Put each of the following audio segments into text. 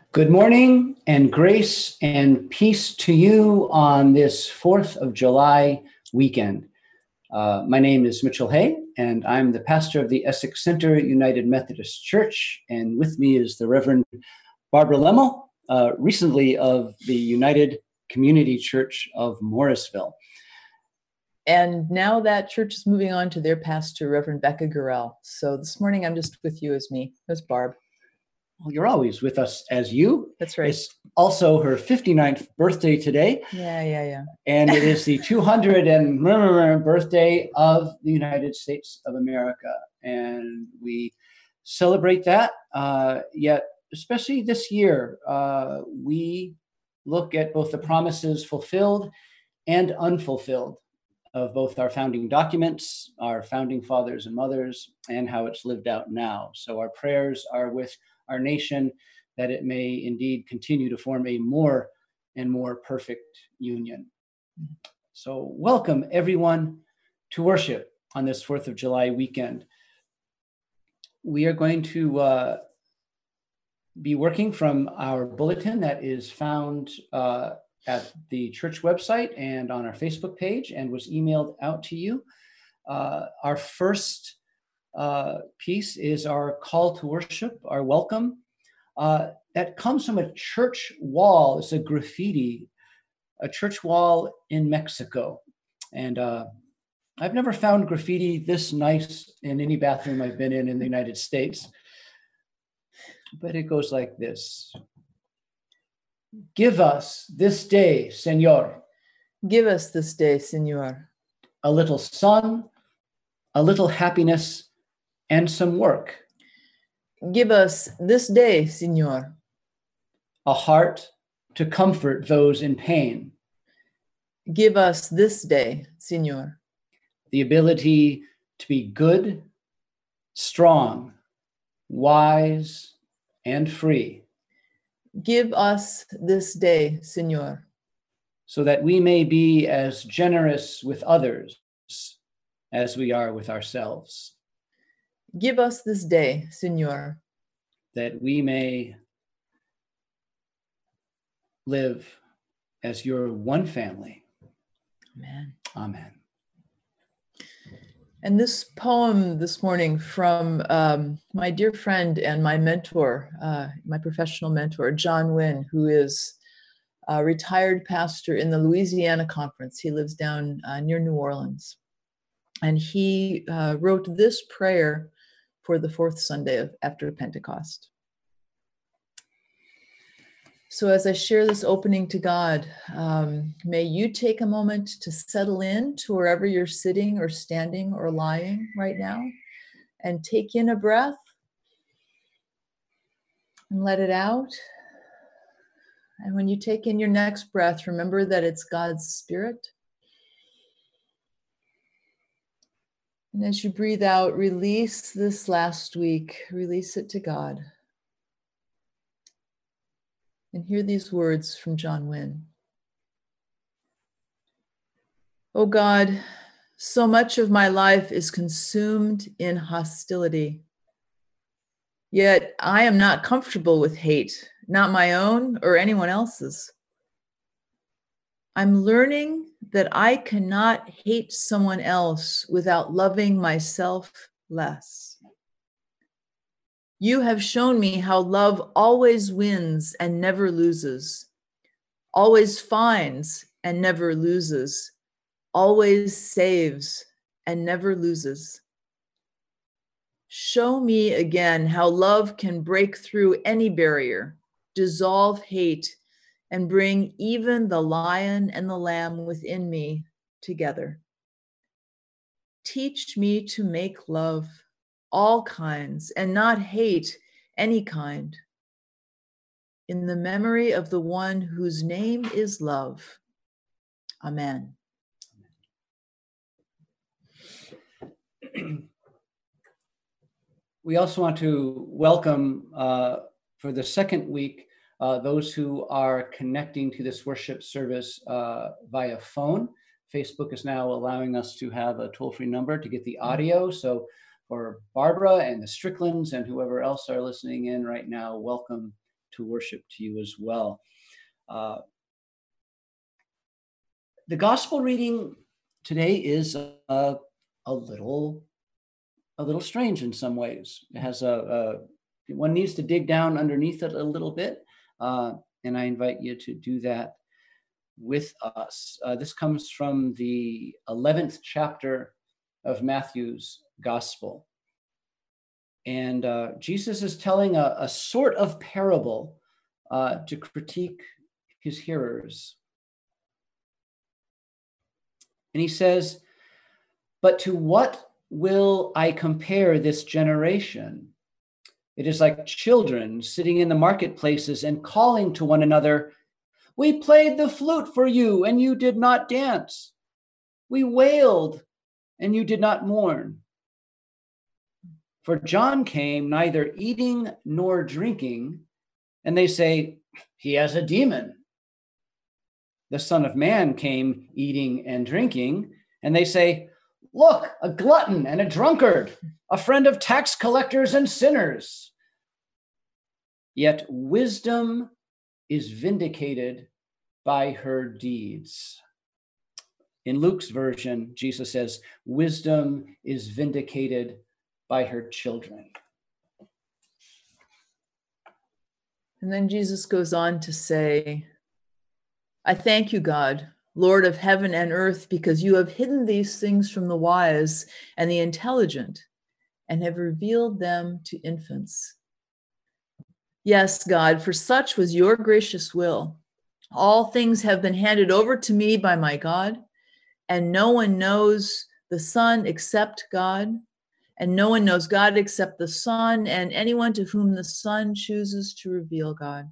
Good morning and grace and peace to you on this 4th of July weekend. My name is Mitchell Hay, and I'm the pastor of the Essex Center United Methodist Church. And with me is the Reverend Barbara Lemmel, recently of the United Community Church of Morrisville. And now that church is moving on to their pastor, Reverend Becca Gurrell. So this morning I'm just with you as me, as Barb. Well, you're always with us as you. That's right. It's also her 59th birthday today. Yeah. And it is the 200th birthday of the United States of America. And we celebrate that, yet especially this year, we look at both the promises fulfilled and unfulfilled of both our founding documents, our founding fathers and mothers, and how it's lived out now. So our prayers are with our nation that it may indeed continue to form a more and more perfect union. So welcome everyone to worship on this 4th of July weekend. We are going to be working from our bulletin that is found at the church website and on our Facebook page and was emailed out to you. Our first piece is our call to worship, our welcome. That comes from a church wall. It's a graffiti, a church wall in Mexico. And I've never found graffiti this nice in any bathroom I've been in the United States. But it goes like this. Give us this day, Señor. Give us this day, Señor. A little sun, a little happiness, and some work. Give us this day, Señor. A heart to comfort those in pain. Give us this day, Señor. The ability to be good, strong, wise, and free. Give us this day, Señor. So that we may be as generous with others as we are with ourselves. Give us this day, Señor. That we may live as your one family. Amen. Amen. And this poem this morning from my dear friend and my mentor, my professional mentor, John Wynn, who is a retired pastor in the Louisiana Conference. He lives down near New Orleans. And he wrote this prayer for the fourth Sunday after Pentecost. So as I share this opening to God, may you take a moment to settle in to wherever you're sitting or standing or lying right now and take in a breath and let it out. And when you take in your next breath, remember that it's God's Spirit. And as you breathe out, release this last week, release it to God. And hear these words from John Wynn. Oh God, so much of my life is consumed in hostility. Yet I am not comfortable with hate, not my own or anyone else's. I'm learning that I cannot hate someone else without loving myself less. You have shown me how love always wins and never loses, always finds and never loses, always saves and never loses. Show me again how love can break through any barrier, dissolve hate, and bring even the lion and the lamb within me together. Teach me to make love, all kinds, and not hate any kind. In the memory of the one whose name is love. Amen. We also want to welcome for the second week those who are connecting to this worship service via phone. Facebook is now allowing us to have a toll-free number to get the audio. So for Barbara and the Stricklands and whoever else are listening in right now, welcome to worship to you as well. The gospel reading today is a little strange in some ways. It has one needs to dig down underneath it a little bit, and I invite you to do that with us. This comes from the 11th chapter of Matthew's gospel. And Jesus is telling a sort of parable to critique his hearers. And he says, "But to what will I compare this generation? It is like children sitting in the marketplaces and calling to one another, 'We played the flute for you, and you did not dance. We wailed, and you did not mourn.' For John came neither eating nor drinking, and they say, 'He has a demon.' The Son of Man came eating and drinking, and they say, 'Look, a glutton and a drunkard, a friend of tax collectors and sinners.' Yet wisdom is vindicated by her deeds." In Luke's version, Jesus says, "Wisdom is vindicated by her children." And then Jesus goes on to say, "I thank you, God, Lord of heaven and earth, because you have hidden these things from the wise and the intelligent and have revealed them to infants. Yes, God, for such was your gracious will. All things have been handed over to me by my God, and no one knows the Son except God, and no one knows God except the Son, and anyone to whom the Son chooses to reveal God.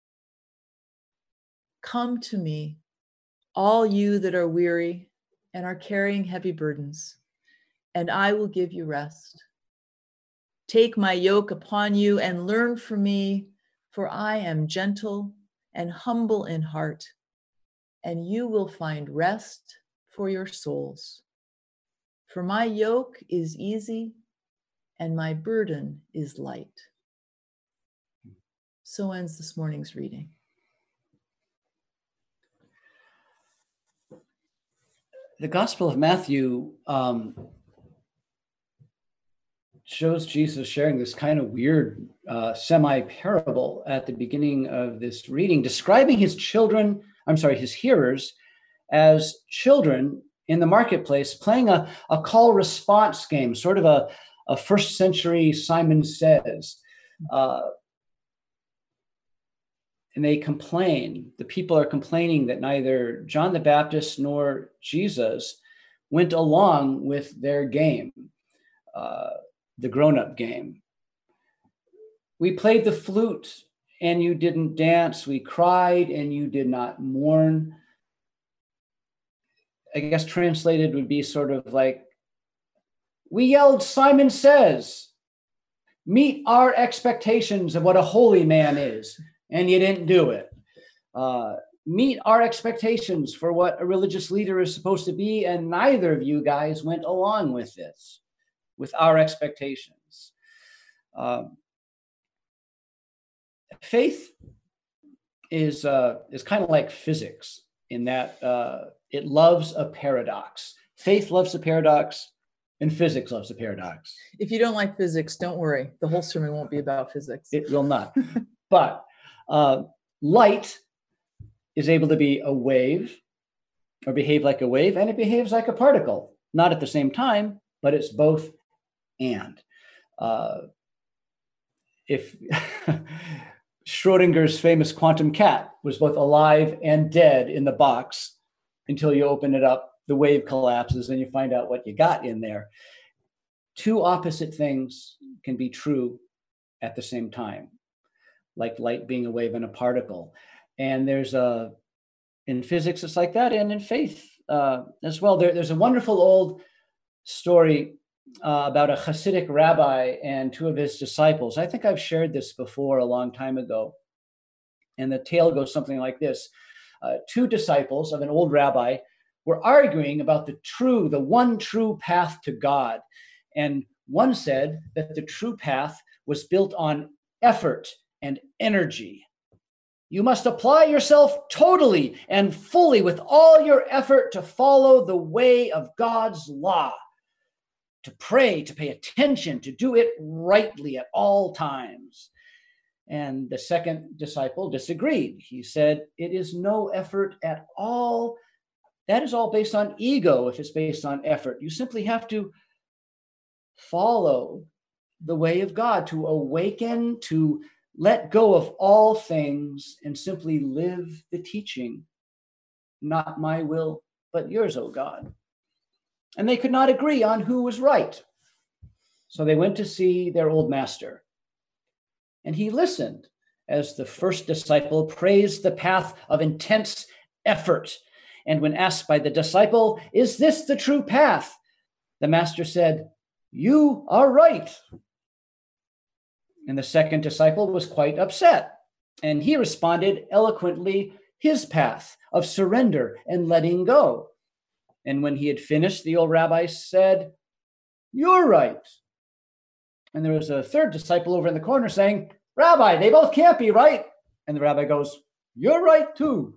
Come to me, all you that are weary and are carrying heavy burdens, and I will give you rest. Take my yoke upon you and learn from me, for I am gentle and humble in heart, and you will find rest for your souls. For my yoke is easy and my burden is light." So ends this morning's reading. The Gospel of Matthew shows Jesus sharing this kind of weird semi-parable at the beginning of this reading, describing his hearers as children in the marketplace playing a call response game, sort of a first century Simon Says. And they complain, the people are complaining that neither John the Baptist nor Jesus went along with their game, the grown-up game. "We played the flute and you didn't dance. We cried and you did not mourn." I guess translated would be sort of like, "We yelled, 'Simon Says, meet our expectations of what a holy man is,' and you didn't do it. Meet our expectations for what a religious leader is supposed to be, and neither of you guys went along with this, with our expectations." Faith is kind of like physics in that it loves a paradox. Faith loves a paradox, and physics loves a paradox. If you don't like physics, don't worry. The whole sermon won't be about physics. It will not. But light is able to be a wave or behave like a wave, and it behaves like a particle. Not at the same time, but it's both and. If Schrodinger's famous quantum cat was both alive and dead in the box until you open it up, the wave collapses and you find out what you got in there. Two opposite things can be true at the same time, like light being a wave and a particle. And there's in physics, it's like that, and in faith as well. There's a wonderful old story about a Hasidic rabbi and two of his disciples. I think I've shared this before a long time ago. And the tale goes something like this. Two disciples of an old rabbi were arguing about the one true path to God. And one said that the true path was built on effort and energy, You must apply yourself totally and fully with all your effort to follow the way of God's law, to pray, to pay attention, to do it rightly at all times. And the second disciple disagreed. He said, it is no effort at all. That is all based on ego if it's based on effort. You simply have to follow the way of God, to awaken, to let go of all things and simply live the teaching. Not my will, but yours, O God. And they could not agree on who was right. So they went to see their old master. And he listened as the first disciple praised the path of intense effort. And when asked by the disciple, is this the true path? The master said, you are right. And the second disciple was quite upset. And he responded eloquently, his path of surrender and letting go. And when he had finished, the old rabbi said, you're right. And there was a third disciple over in the corner saying, Rabbi, they both can't be right. And the rabbi goes, you're right too.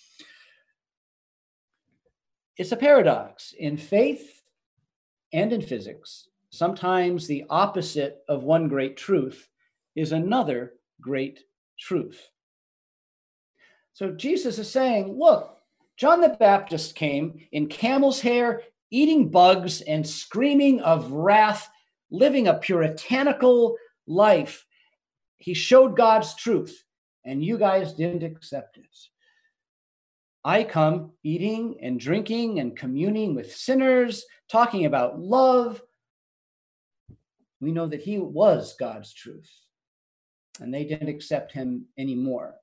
It's a paradox in faith and in physics. Sometimes the opposite of one great truth is another great truth. So Jesus is saying, look, John the Baptist came in camel's hair, eating bugs and screaming of wrath, living a puritanical life. He showed God's truth, and you guys didn't accept it. I come eating and drinking and communing with sinners, talking about love. We know that he was God's truth, and they didn't accept him anymore.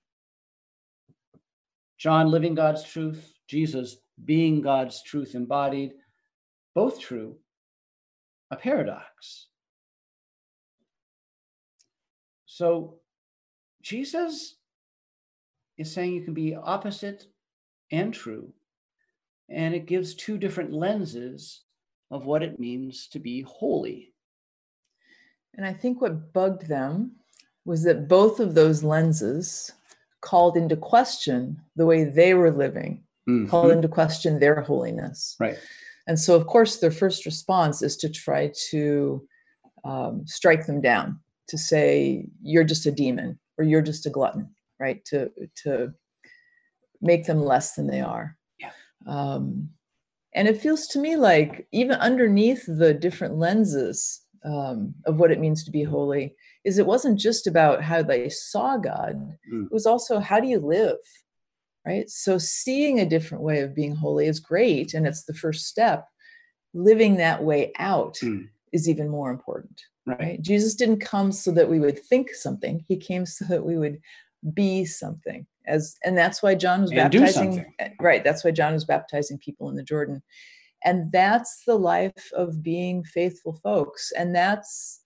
John living God's truth, Jesus being God's truth embodied, both true, a paradox. So Jesus is saying you can be opposite and true, and it gives two different lenses of what it means to be holy. And I think what bugged them was that both of those lenses called into question the way they were living, called into question their holiness. Right. And so, of course, their first response is to try to strike them down, to say, you're just a demon or you're just a glutton, right? To make them less than they are. Yeah. And it feels to me like even underneath the different lenses of what it means to be holy is it wasn't just about how they saw God. It was also, how do you live, right? So seeing a different way of being holy is great, and it's the first step. Living that way out is even more important, right? Jesus didn't come so that we would think something. He came so that we would be something. And that's why John was baptizing. Right. That's why John was baptizing people in the Jordan. And that's the life of being faithful folks. And that's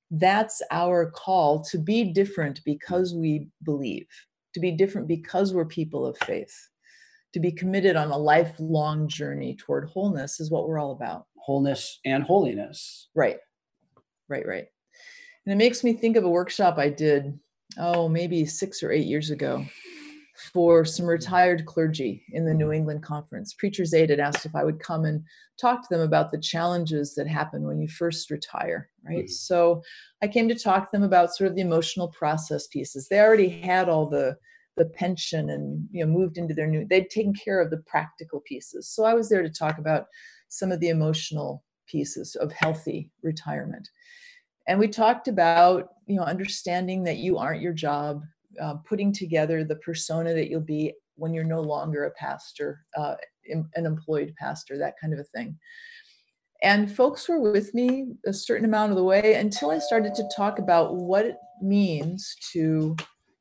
our call, to be different because we believe, to be different because we're people of faith, to be committed on a lifelong journey toward wholeness is what we're all about. Wholeness and holiness. Right. And it makes me think of a workshop I did, maybe 6 or 8 years ago, for some retired clergy in the New England Conference. Preacher's Aid had asked if I would come and talk to them about the challenges that happen when you first retire, right? So I came to talk to them about sort of the emotional process pieces. They already had all the pension and moved into their they'd taken care of the practical pieces. So I was there to talk about some of the emotional pieces of healthy retirement. And we talked about, understanding that you aren't your job, putting together the persona that you'll be when you're no longer a pastor, an employed pastor, that kind of a thing. And folks were with me a certain amount of the way until I started to talk about what it means to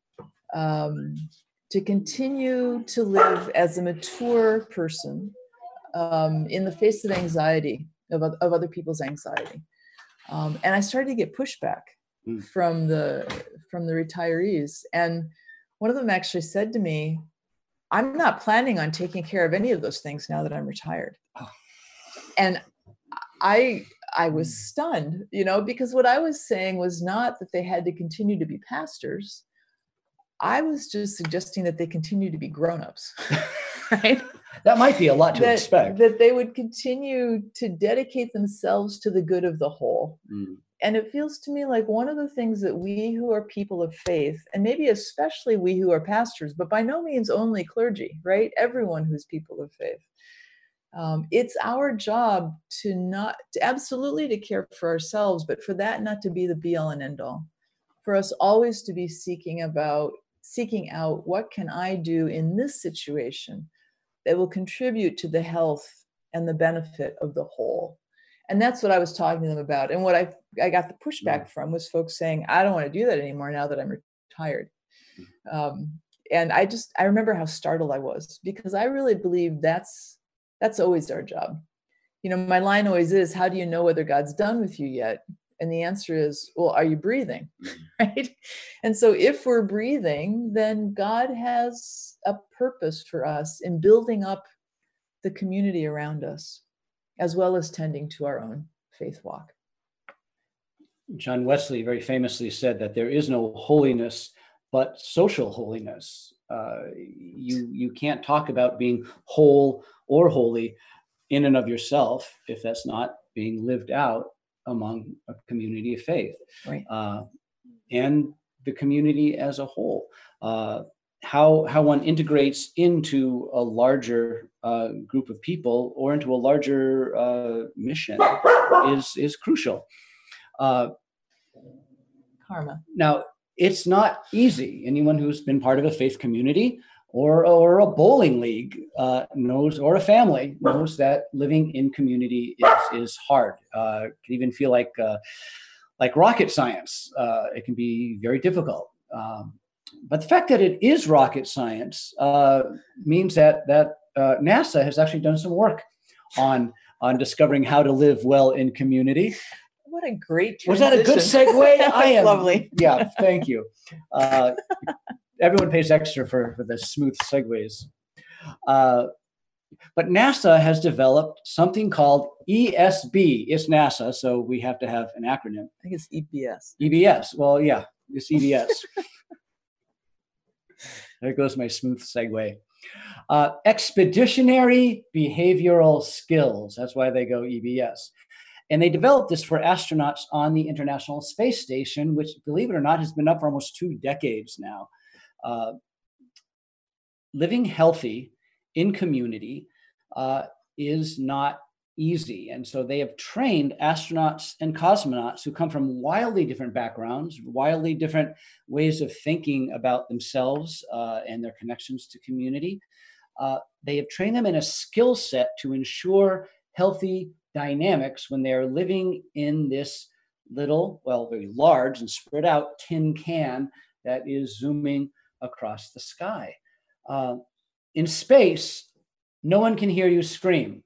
continue to live as a mature person in the face of anxiety, of other people's anxiety. And I started to get pushback from the retirees. And one of them actually said to me, I'm not planning on taking care of any of those things now that I'm retired. Oh. And I was stunned, because what I was saying was not that they had to continue to be pastors. I was just suggesting that they continue to be grown-ups, right? That might be a lot to expect. That they would continue to dedicate themselves to the good of the whole. Mm. And it feels to me like one of the things that we who are people of faith, and maybe especially we who are pastors, but by no means only clergy, right? Everyone who's people of faith. It's our job to absolutely to care for ourselves, but for that not to be the be all and end all. For us always to be seeking out what can I do in this situation that will contribute to the health and the benefit of the whole. And that's what I was talking to them about. And what I got the pushback from was folks saying, I don't want to do that anymore now that I'm retired. And I remember how startled I was, because I really believe that's always our job. You know, my line always is, how do you know whether God's done with you yet? And the answer is, well, are you breathing? Right? And so if we're breathing, then God has a purpose for us in building up the community around us, as well as tending to our own faith walk. John Wesley very famously said that there is no holiness but social holiness. You can't talk about being whole or holy in and of yourself if that's not being lived out among a community of faith, right? And the community as a whole. How one integrates into a larger group of people or into a larger mission is crucial. Karma. Now, it's not easy. Anyone who's been part of a faith community or a bowling league knows, or a family knows, that living in community is hard. It can even feel like rocket science. It can be very difficult. But the fact that it is rocket science means that NASA has actually done some work on discovering how to live well in community. What a great transition. Was that a good segue? I am lovely. Yeah, thank you. Everyone pays extra for the smooth segues. But NASA has developed something called ESB. It's NASA, so we have to have an acronym. I think it's EBS. EBS. Well, yeah, it's EBS. There goes my smooth segue. Expeditionary behavioral skills. That's why they go EBS. And they developed this for astronauts on the International Space Station, which, believe it or not, has been up for almost 2 decades now. Living healthy in community is not easy. And so they have trained astronauts and cosmonauts who come from wildly different backgrounds, wildly different ways of thinking about themselves and their connections to community. They have trained them in a skill set to ensure healthy dynamics when they're living in this little, well, very large and spread out tin can that is zooming across the sky. In space, no one can hear you scream,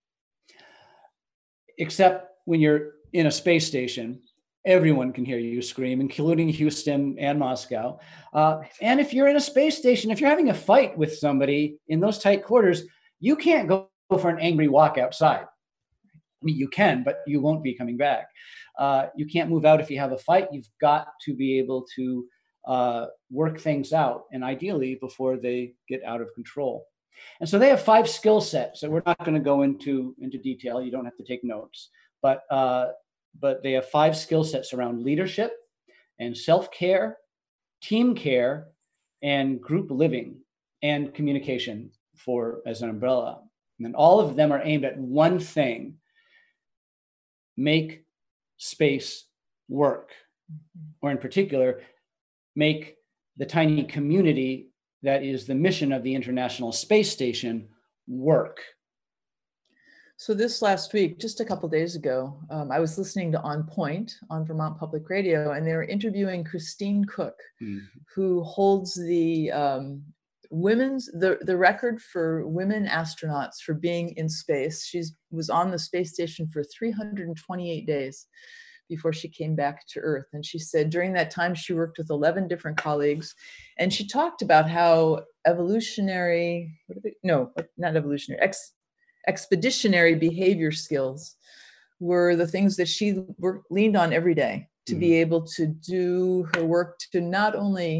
except when you're in a space station. Everyone can hear you scream, including Houston and Moscow. And if you're in a space station, if you're having a fight with somebody in those tight quarters, you can't go for an angry walk outside. I mean, you can, but you won't be coming back. You can't move out if you have a fight. You've got to be able to work things out, and ideally before they get out of control. And so they have 5 skill sets that we're not going to go into detail. You don't have to take notes, but they have 5 skill sets around leadership and self-care, team care, and group living and communication as an umbrella. And then all of them are aimed at one thing: make space work, or in particular, make the tiny community that is the mission of the International Space Station work. So this last week, just a couple of days ago, I was listening to On Point on Vermont Public Radio, and they were interviewing Christine Cook, who holds the record for women astronauts for being in space. She was on the space station for 328 days before she came back to Earth. And she said during that time, she worked with 11 different colleagues. And she talked about how expeditionary behavior skills were the things that she leaned on every day to be able to do her work, to not only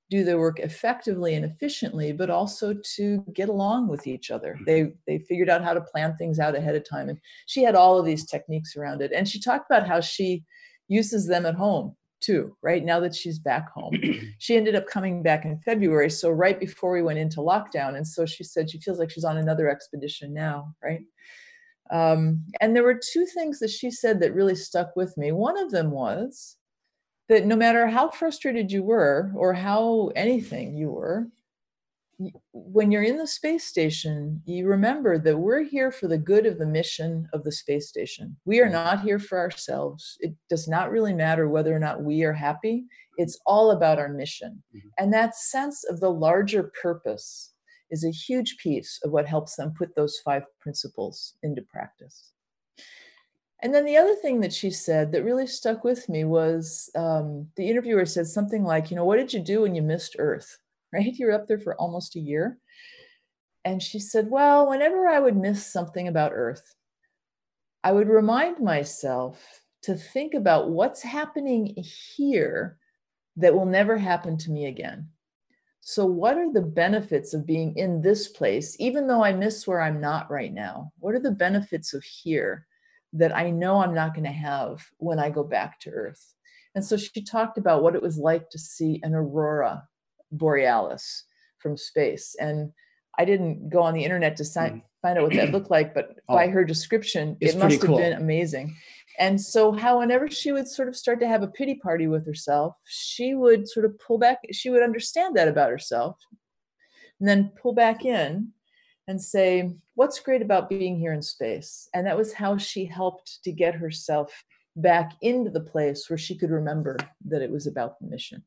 do their work effectively and efficiently, but also to get along with each other. They figured out how to plan things out ahead of time. And she had all of these techniques around it. And she talked about how she uses them at home too, right? Now that she's back home. She ended up coming back in February, so right before we went into lockdown. And so she said she feels like she's on another expedition now, right? And there were two things that she said that really stuck with me. One of them was that no matter how frustrated you were or how anything you were, when you're in the space station, you remember that we're here for the good of the mission of the space station. We are not here for ourselves. It does not really matter whether or not we are happy. It's all about our mission. And that sense of the larger purpose is a huge piece of what helps them put those 5 principles into practice. And then the other thing that she said that really stuck with me was the interviewer said something like, what did you do when you missed Earth? Right? You were up there for almost a year. And she said, well, whenever I would miss something about Earth, I would remind myself to think about what's happening here that will never happen to me again. So what are the benefits of being in this place, even though I miss where I'm not right now? What are the benefits of here that I know I'm not going to have when I go back to Earth? And so she talked about what it was like to see an aurora borealis from space. And I didn't go on the internet to find out what that looked like, but by her description, it must have been amazing. And so how whenever she would sort of start to have a pity party with herself, she would sort of pull back, she would understand that about herself, and then pull back in and say, what's great about being here in space? And that was how she helped to get herself back into the place where she could remember that it was about the mission.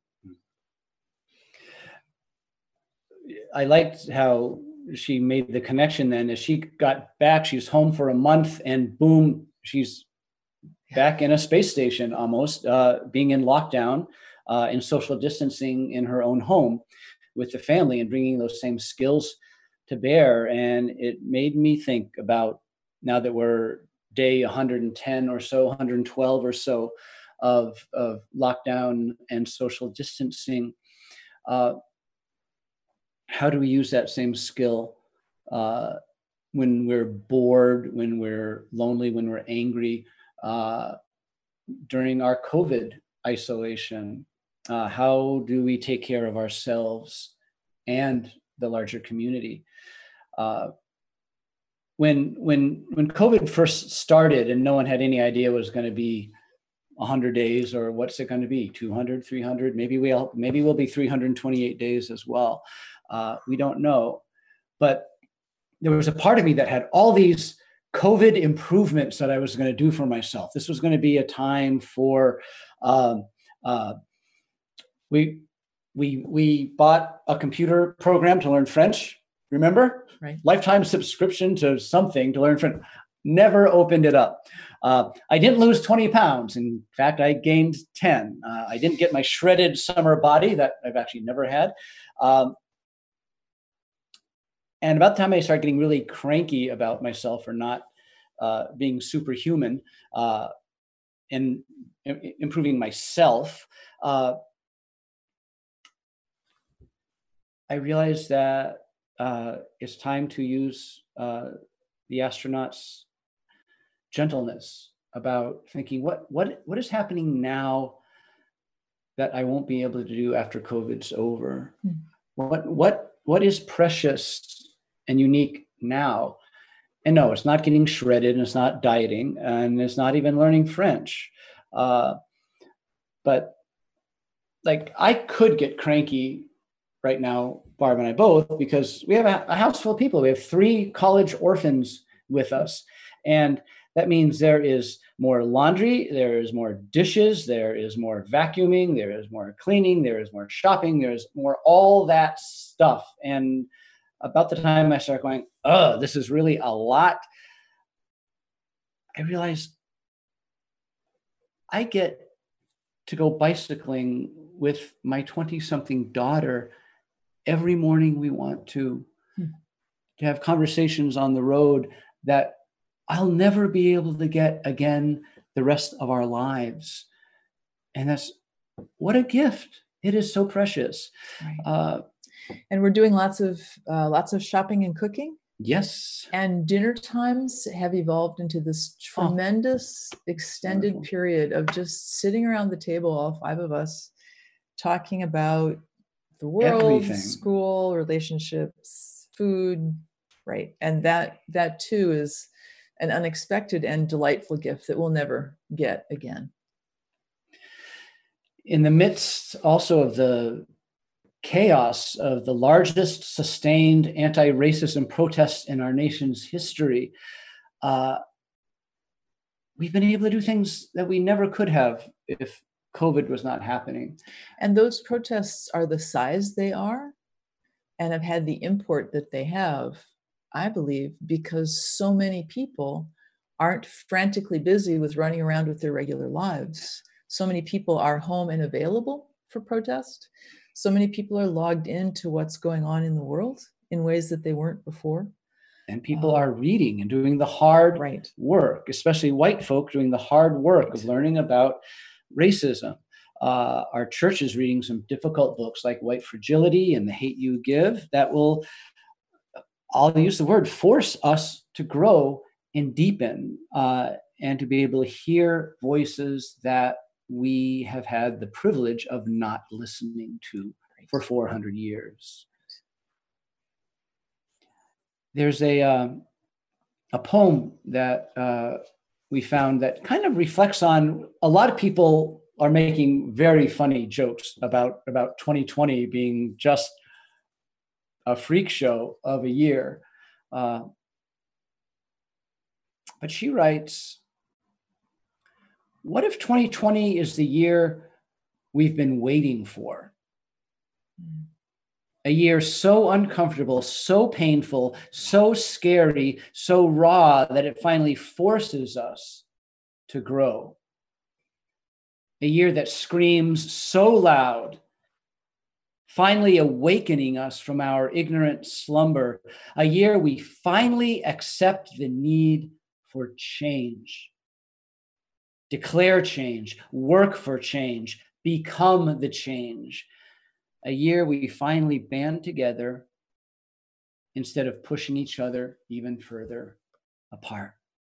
I liked how she made the connection then. As she got back, she's home for a month and boom, she's back in a space station almost, being in lockdown, in social distancing in her own home with the family and bringing those same skills to bear. And it made me think about, now that we're day 110 or so, 112 or so of lockdown and social distancing, how do we use that same skill when we're bored, when we're lonely, when we're angry, during our COVID isolation? How do we take care of ourselves and the larger community? When COVID first started and no one had any idea it was going to be 100 days, or what's it going to be, 200, 300, maybe we'll be 328 days as well. We don't know. But there was a part of me that had all these COVID improvements that I was going to do for myself. This was going to be a time for, we bought a computer program to learn French, remember? Right. Lifetime subscription to something to learn French. Never opened it up. I didn't lose 20 pounds. In fact, I gained 10. I didn't get my shredded summer body that I've actually never had. And about the time I started getting really cranky about myself for not being superhuman and improving myself, I realized that it's time to use the astronauts' gentleness about thinking, what is happening now that I won't be able to do after COVID's over? What is precious and unique now? And no, it's not getting shredded, and it's not dieting, and it's not even learning French. But like, I could get cranky right now, Barb and I both, because we have a house full of people. We have 3 college orphans with us. And that means there is more laundry, there is more dishes, there is more vacuuming, there is more cleaning, there is more shopping, there is more all that stuff. And about the time I started going, oh, this is really a lot, I realized I get to go bicycling with my 20-something daughter every morning we want to have conversations on the road that I'll never be able to get again the rest of our lives. And that's, what a gift. It is so precious. Right. And we're doing lots of shopping and cooking. Yes. And dinner times have evolved into this tremendous extended wonderful. period of just sitting around the table, all five of us, talking about the world, Everything. school, relationships, food, right? And that too is an unexpected and delightful gift that we'll never get again. In the midst also of the chaos of the largest sustained anti-racism protests in our nation's history, we've been able to do things that we never could have if COVID was not happening. And those protests are the size they are and have had the import that they have, I believe, because so many people aren't frantically busy with running around with their regular lives. So many people are home and available for protest. So many people are logged into what's going on in the world in ways that they weren't before. And people are reading and doing the hard work, especially white folk doing the hard work of learning about racism. Our church is reading some difficult books like White Fragility and The Hate You Give that will, I'll use the word, force us to grow and deepen and to be able to hear voices that we have had the privilege of not listening to for 400 years. There's a poem that we found that kind of reflects on, a lot of people are making very funny jokes about 2020 being just a freak show of a year. But she writes, what if 2020 is the year we've been waiting for? A year so uncomfortable, so painful, so scary, so raw that it finally forces us to grow. A year that screams so loud, finally awakening us from our ignorant slumber. A year we finally accept the need for change. Declare change, work for change, become the change. A year we finally band together instead of pushing each other even further apart.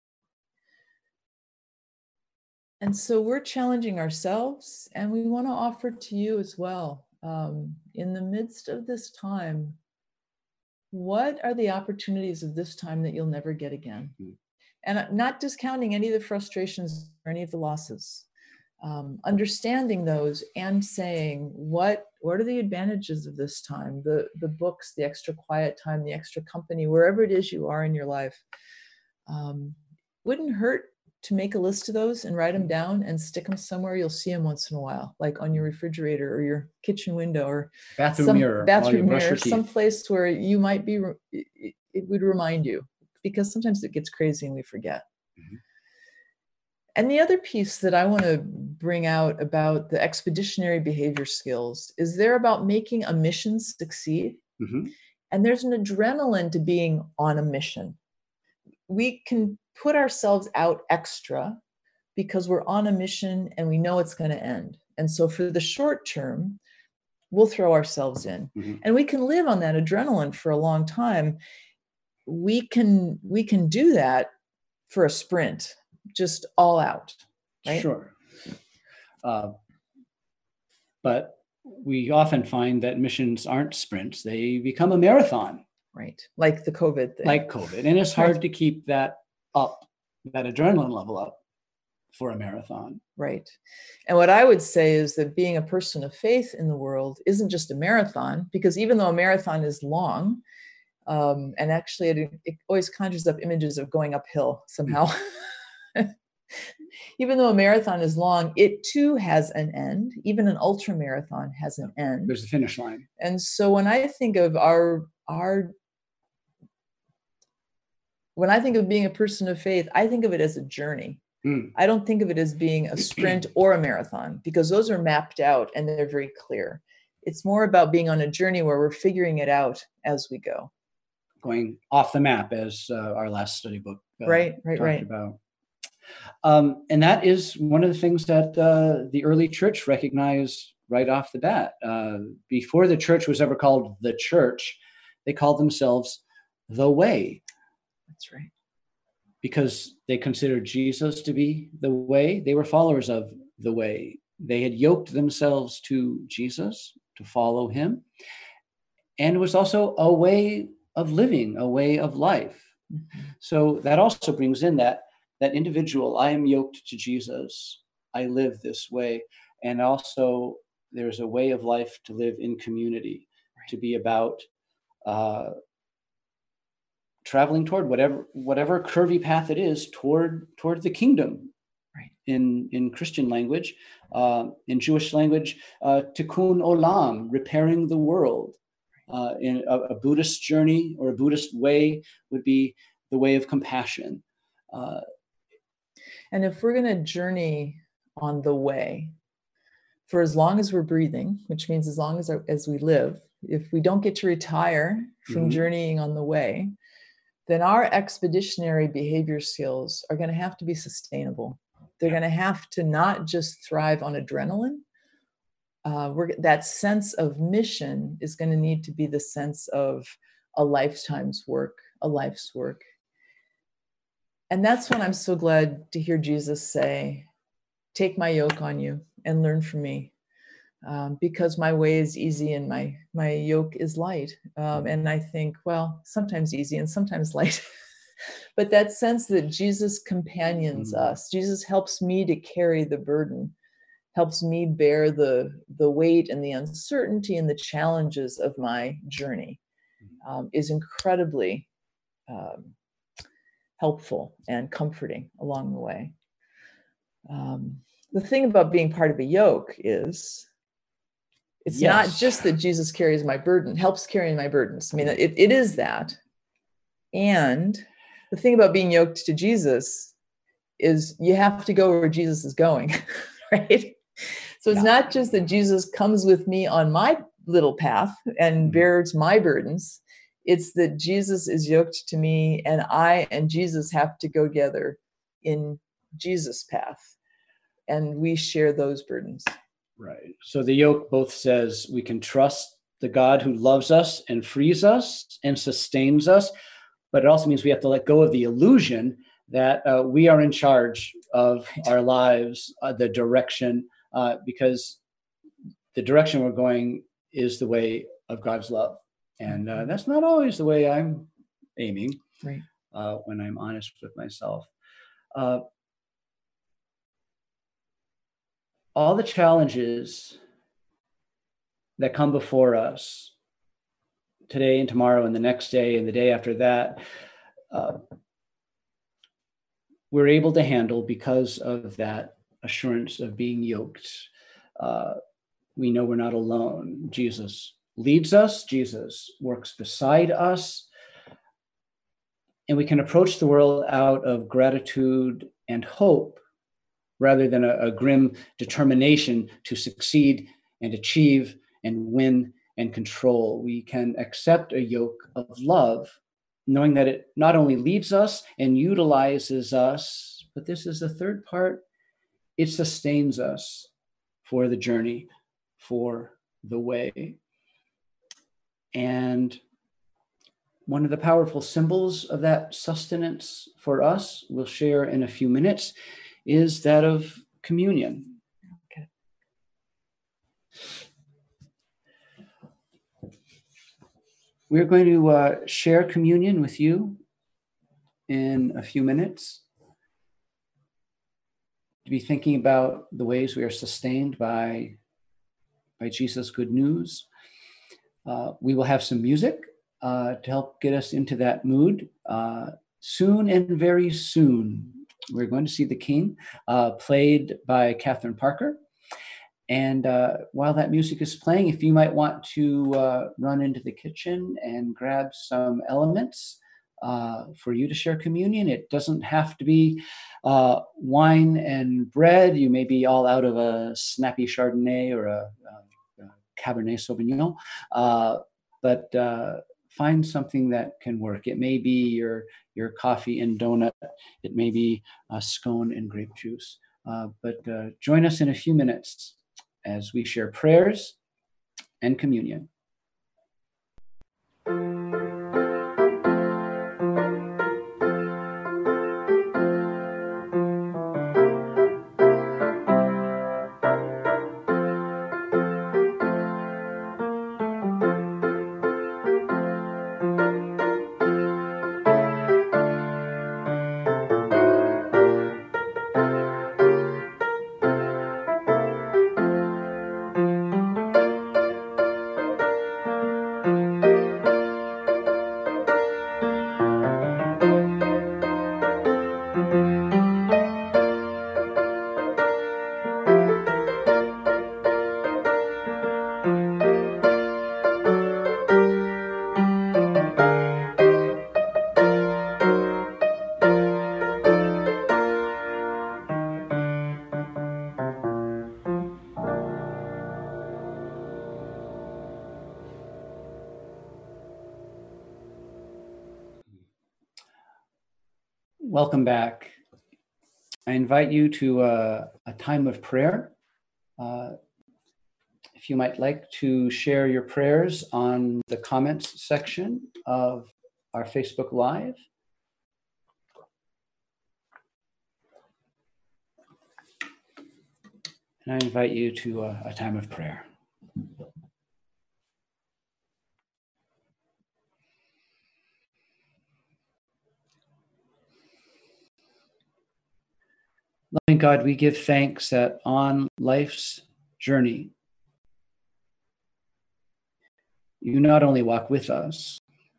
And so we're challenging ourselves, and we want to offer to you as well. In the midst of this time, what are the opportunities of this time that you'll never get again? Mm-hmm. And not discounting any of the frustrations or any of the losses. Understanding those and saying, what are the advantages of this time? The books, the extra quiet time, the extra company, wherever it is you are in your life. Wouldn't hurt to make a list of those and write them down and stick them somewhere. You'll see them once in a while, like on your refrigerator or your kitchen window or bathroom mirror, someplace where you might be, it would remind you, because sometimes it gets crazy and we forget. Mm-hmm. And the other piece that I want to bring out about the expeditionary behavior skills is they're about making a mission succeed. Mm-hmm. And there's an adrenaline to being on a mission. We can put ourselves out extra because we're on a mission and we know it's going to end. And so for the short term, we'll throw ourselves in. Mm-hmm. And we can live on that adrenaline for a long time. We can do that for a sprint. Just all out, right? Sure. But we often find that missions aren't sprints. They become a marathon. Right. Like the COVID thing. Like COVID. And it's hard to keep that up, that adrenaline level up for a marathon. Right. And what I would say is that being a person of faith in the world isn't just a marathon, because even though a marathon is long, and actually it always conjures up images of going uphill somehow. Even though a marathon is long, it too has an end. Even an ultra marathon has an end. There's a finish line. And so when I think of when I think of being a person of faith, I think of it as a journey. I don't think of it as being a sprint or a marathon, because those are mapped out and they're very clear. It's more about being on a journey where we're figuring it out as we go. Going off the map, as our last study book talked about. And that is one of the things that the early church recognized right off the bat. Before the church was ever called the church, they called themselves the Way. That's right. Because they considered Jesus to be the way. They were followers of the Way. They had yoked themselves to Jesus to follow him. And it was also a way of living, a way of life. Mm-hmm. So that also brings in that individual. I am yoked to Jesus. I live this way. And also there's a way of life to live in community, right, to be about traveling toward whatever curvy path it is toward the kingdom. Right. In Christian language, in Jewish language, tikkun olam, repairing the world. In a Buddhist journey or a Buddhist way would be the way of compassion. And if we're going to journey on the way for as long as we're breathing, which means as long as we live, if we don't get to retire from journeying on the way, then our expeditionary behavior skills are going to have to be sustainable. They're going to have to not just thrive on adrenaline. That sense of mission is going to need to be the sense of a lifetime's work, a life's work. And that's when I'm so glad to hear Jesus say, take my yoke on you and learn from me, because my way is easy and my yoke is light. And I think, well, sometimes easy and sometimes light. But that sense that Jesus companions us, Jesus helps me to carry the burden, helps me bear the weight and the uncertainty and the challenges of my journey, is incredibly helpful and comforting along the way. The thing about being part of a yoke is it's not just that Jesus carries my burden, helps carrying my burdens. I mean, it is that. And the thing about being yoked to Jesus is you have to go where Jesus is going, right? So it's not just that Jesus comes with me on my little path and bears my burdens. It's that Jesus is yoked to me and I and Jesus have to go together in Jesus' path. And we share those burdens. Right. So the yoke both says we can trust the God who loves us and frees us and sustains us, but it also means we have to let go of the illusion that we are in charge of our lives, the direction, because the direction we're going is the way of God's love. And that's not always the way I'm aiming, right, when I'm honest with myself. All the challenges that come before us today and tomorrow and the next day and the day after that, we're able to handle because of that assurance of being yoked. We know we're not alone. Jesus leads us. Jesus works beside us. And we can approach the world out of gratitude and hope rather than a grim determination to succeed and achieve and win and control. We can accept a yoke of love, knowing that it not only leads us and utilizes us, but this is the third part, it sustains us for the journey, for the way. And one of the powerful symbols of that sustenance for us, we'll share in a few minutes, is that of communion. Okay. We're going to share communion with you in a few minutes. To be thinking about the ways we are sustained by Jesus' good news. We will have some music to help get us into that mood. Soon and very soon, we're going to see The King, played by Catherine Parker. And while that music is playing, if you might want to run into the kitchen and grab some elements for you to share communion. It doesn't have to be wine and bread. You may be all out of a snappy Chardonnay or a Cabernet Sauvignon, but find something that can work. It may be your coffee and donut. It may be a scone and grape juice. But join us in a few minutes as we share prayers and communion. Welcome back. I invite you to a time of prayer. If you might like to share your prayers on the comments section of our Facebook Live. And I invite you to a time of prayer. Loving God, we give thanks that on life's journey, you not only walk with us,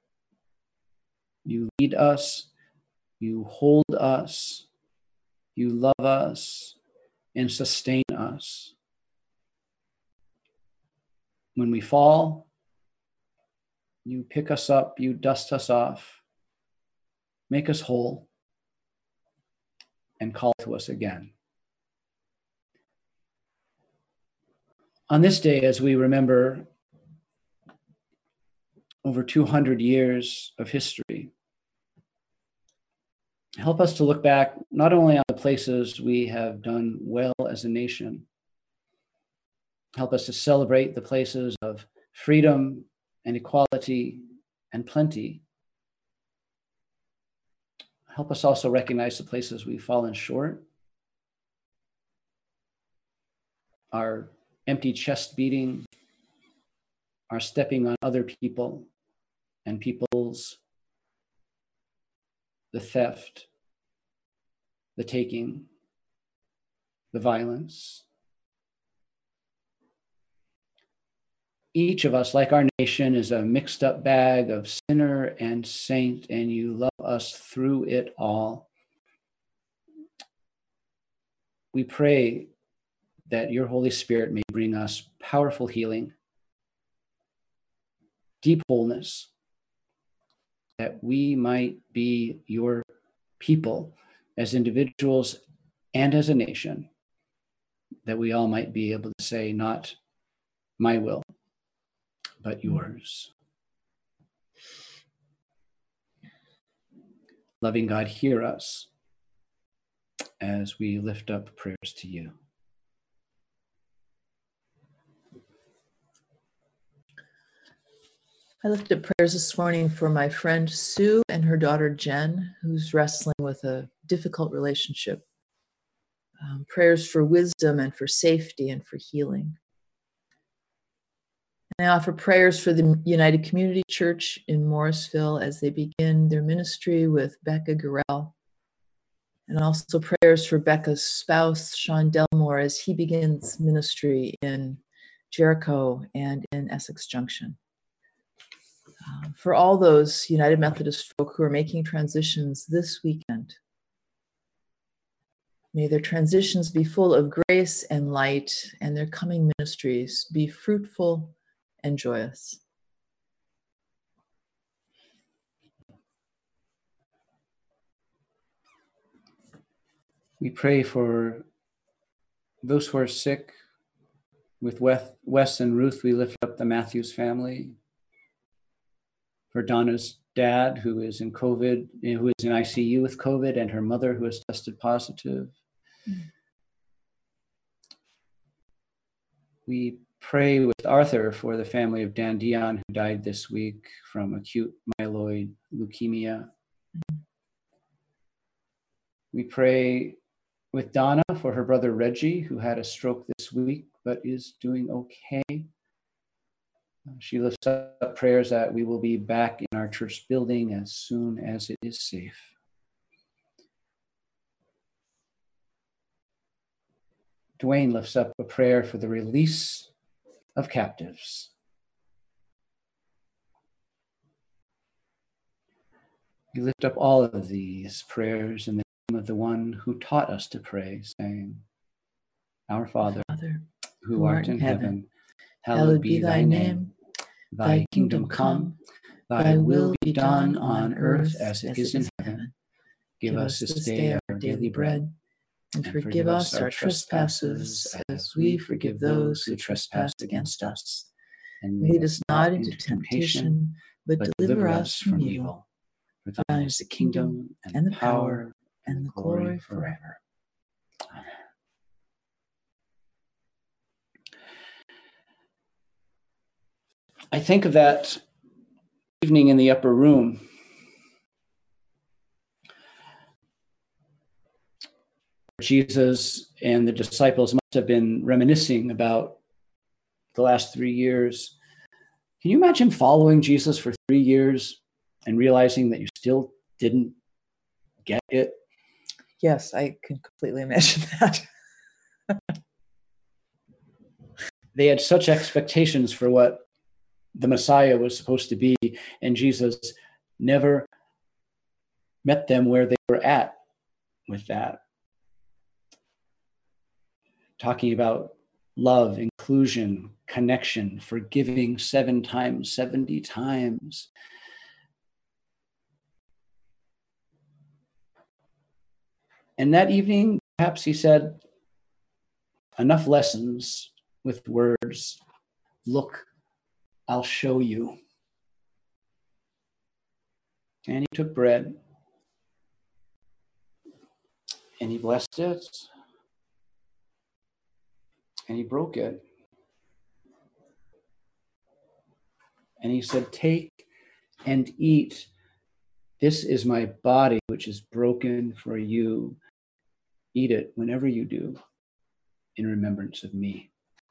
you lead us, you hold us, you love us, and sustain us. When we fall, you pick us up, you dust us off, make us whole, and call to us again. On this day, as we remember over 200 years of history, help us to look back not only on the places we have done well as a nation, help us to celebrate the places of freedom and equality and plenty. Help us also recognize the places we've fallen short, our empty chest beating, our stepping on other people and people's, the theft, the taking, the violence. Each of us, like our nation, is a mixed up bag of sinner and saint, and you love us through it all. We pray that your Holy Spirit may bring us powerful healing, deep wholeness, that we might be your people as individuals and as a nation, that we all might be able to say, not my will, but yours. Loving God, hear us as we lift up prayers to you. I lifted up prayers this morning for my friend Sue and her daughter Jen, who's wrestling with a difficult relationship. Prayers for wisdom and for safety and for healing. And I offer prayers for the United Community Church in Morrisville as they begin their ministry with Becca Gurrell. And also prayers for Becca's spouse, Sean Delmore, as he begins ministry in Jericho and in Essex Junction. For all those United Methodist folk who are making transitions this weekend, may their transitions be full of grace and light, and their coming ministries be fruitful and joyous. We pray for those who are sick. With Wes and Ruth, we lift up the Matthews family. For Donna's dad, who is in COVID, who is in ICU with COVID, and her mother, who has tested positive. We pray with Arthur for the family of Dan Dion, who died this week from acute myeloid leukemia. We pray with Donna for her brother Reggie, who had a stroke this week but is doing okay. She lifts up prayers that we will be back in our church building as soon as it is safe. Dwayne lifts up a prayer for the release of captives. We lift up all of these prayers in the name of the one who taught us to pray, saying, Our Father, who art in heaven, hallowed be thy name. Thy kingdom come, thy will be done on earth as it is in heaven. Give us this day our daily bread, and forgive us our trespasses as we forgive those who trespass against us. And lead us not into temptation, but deliver us from evil. For thine is the kingdom, and the power, and the glory forever. Amen. I think of that evening in the upper room. Jesus and the disciples must have been reminiscing about the last 3 years. Can you imagine following Jesus for 3 years and realizing that you still didn't get it? Yes, I can completely imagine that. They had such expectations for what the Messiah was supposed to be, and Jesus never met them where they were at with that. Talking about love, inclusion, connection, forgiving 7 times, 70 times. And that evening, perhaps he said, enough lessons with words. Look, I'll show you. And he took bread and he blessed it and he broke it. And he said, take and eat. This is my body, which is broken for you. Eat it whenever you do in remembrance of me.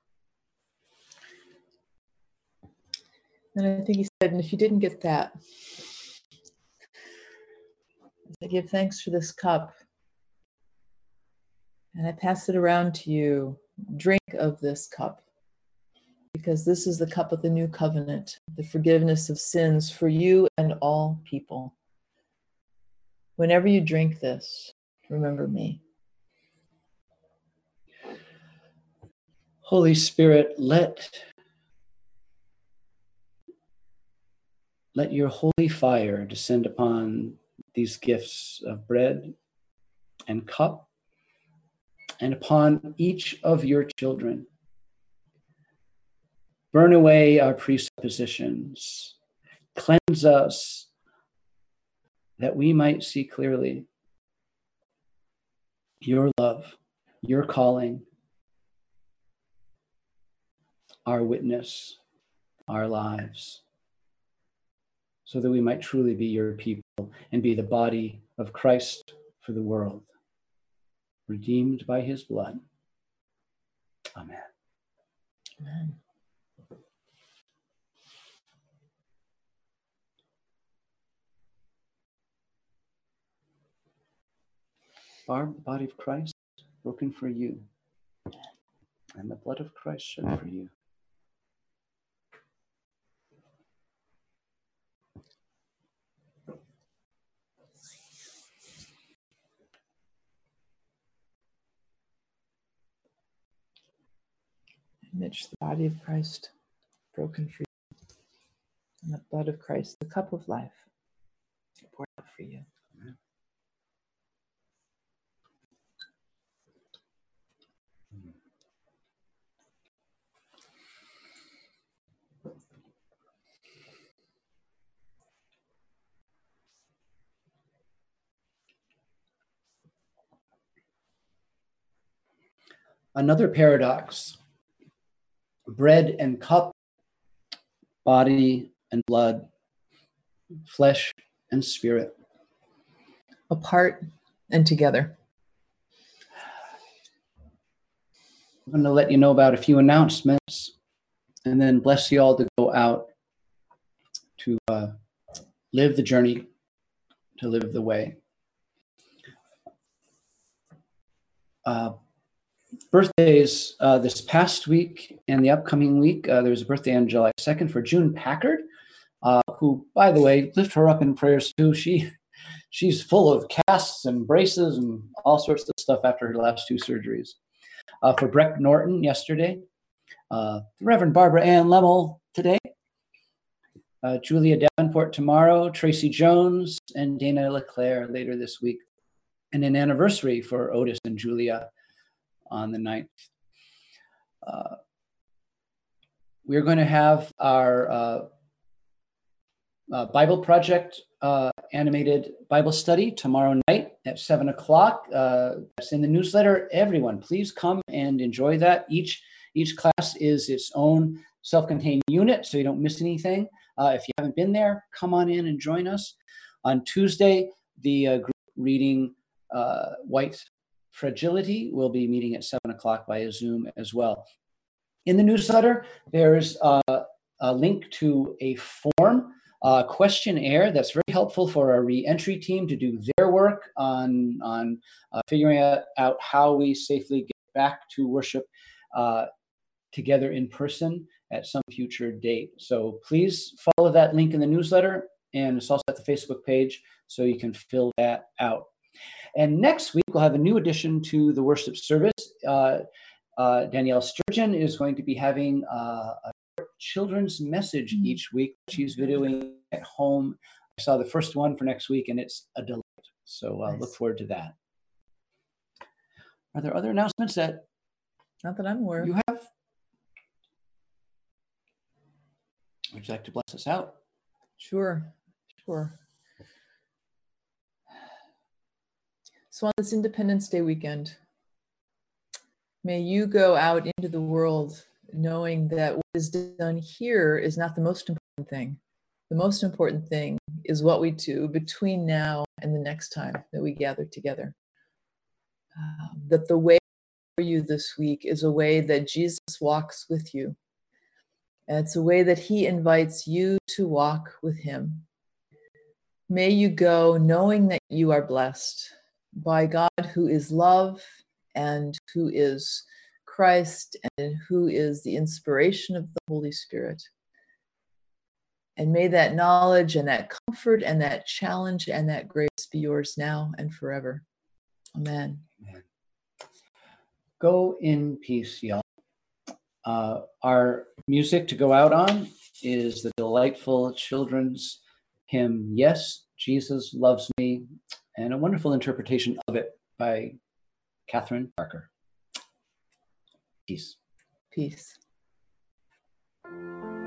And I think he said, and if you didn't get that, I give thanks for this cup. And I pass it around to you. Drink of this cup, because this is the cup of the new covenant, the forgiveness of sins for you and all people. Whenever you drink this, remember me. Holy Spirit, let your holy fire descend upon these gifts of bread and cup and upon each of your children. Burn away our presuppositions. Cleanse us that we might see clearly your love, your calling, our witness, our lives, so that we might truly be your people and be the body of Christ for the world, redeemed by his blood. Amen. Amen. Our body of Christ broken for you, and the blood of Christ shed for you. Mitch, the body of Christ broken for you, and the blood of Christ, the cup of life, poured out for you. Amen. Another paradox bread and cup, body and blood, flesh and spirit. Apart and together. I'm going to let you know about a few announcements and then bless you all to go out to live the journey, to live the way. Birthdays this past week and the upcoming week. There's a birthday on July 2nd for June Packard, who, by the way, lift her up in prayers too. She's full of casts and braces and all sorts of stuff after her last two surgeries. For Breck Norton yesterday, the Reverend Barbara Ann Lemmel today, Julia Davenport tomorrow, Tracy Jones, and Dana LeClaire later this week. And an anniversary for Otis and Julia on the 9th. We're going to have our Bible Project animated Bible study tomorrow night at 7 o'clock. That's in the newsletter. Everyone, please come and enjoy that. Each class is its own self-contained unit, so you don't miss anything. If you haven't been there, come on in and join us. On Tuesday, the group reading White Fragility will be meeting at 7 o'clock via Zoom as well. In the newsletter, there's a link to a form, questionnaire that's very helpful for our re-entry team to do their work on figuring out how we safely get back to worship together in person at some future date. So please follow that link in the newsletter, and it's also at the Facebook page, so you can fill that out. And next week, we'll have a new addition to the worship service. Danielle Sturgeon is going to be having a children's message each week. She's videoing at home. I saw the first one for next week, and it's a delight. So nice. Look forward to that. Are there other announcements that? Not that I'm aware of. You have? Would you like to bless us out? Sure. So on this Independence Day weekend, may you go out into the world knowing that what is done here is not the most important thing. The most important thing is what we do between now and the next time that we gather together. That the way for you this week is a way that Jesus walks with you. And it's a way that he invites you to walk with him. May you go knowing that you are blessed by God, who is love and who is Christ and who is the inspiration of the Holy Spirit. And may that knowledge and that comfort and that challenge and that grace be yours now and forever. Amen. Amen. Go in peace, y'all. Our music to go out on is the delightful children's hymn, Yes, Jesus Loves Me, and a wonderful interpretation of it by Catherine Parker. Peace. Peace.